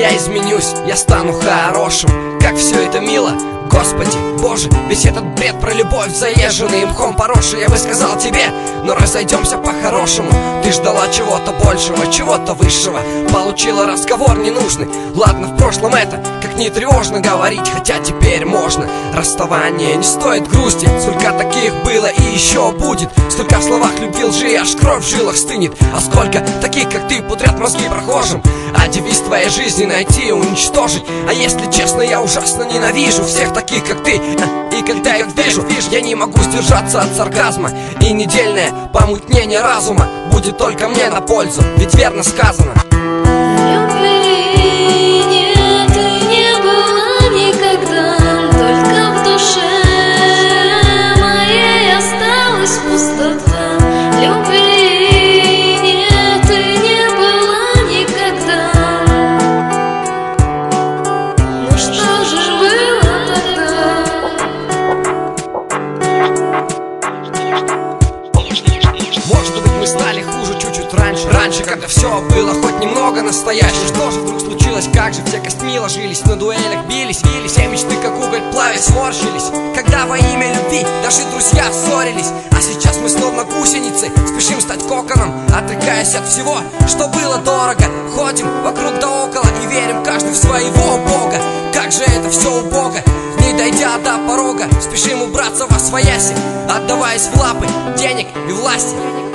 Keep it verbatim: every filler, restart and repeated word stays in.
я изменюсь, я стану хорошим. Как все это мило, Господи, Боже, ведь этот бред про любовь, заезженный мхом поросший. Я бы сказал тебе, но разойдемся по-хорошему. Ты ждала чего-то большего, чего-то высшего, получила разговор ненужный. Ладно, в прошлом это, как не тревожно говорить, хотя теперь можно. Расставание не стоит грусти, сколько таких было и еще будет. Столько в словах любви лжи, аж кровь в жилах стынет. А сколько таких, как ты, пудрят мозги прохожим. А девиз твоей жизни найти и уничтожить. А если честно, я ужасно ненавижу всех таких, как ты. И когда их вижу, я не могу сдержаться от сарказма. И недельное помутнение разума будет только мне на пользу, ведь верно сказано. Раньше, раньше, когда все было хоть немного настоящим. Что же вдруг случилось, как же все костьми ложились, на дуэлях бились, бились, все мечты как уголь плавя сморщились. Когда во имя любви даже друзья ссорились. А сейчас мы словно гусеницы спешим стать коконом, отрекаясь от всего, что было дорого. Ходим вокруг да около и верим каждый в своего бога. Как же это все убого, не дойдя до порога, спешим убраться во свояси, отдаваясь в лапы денег и власти.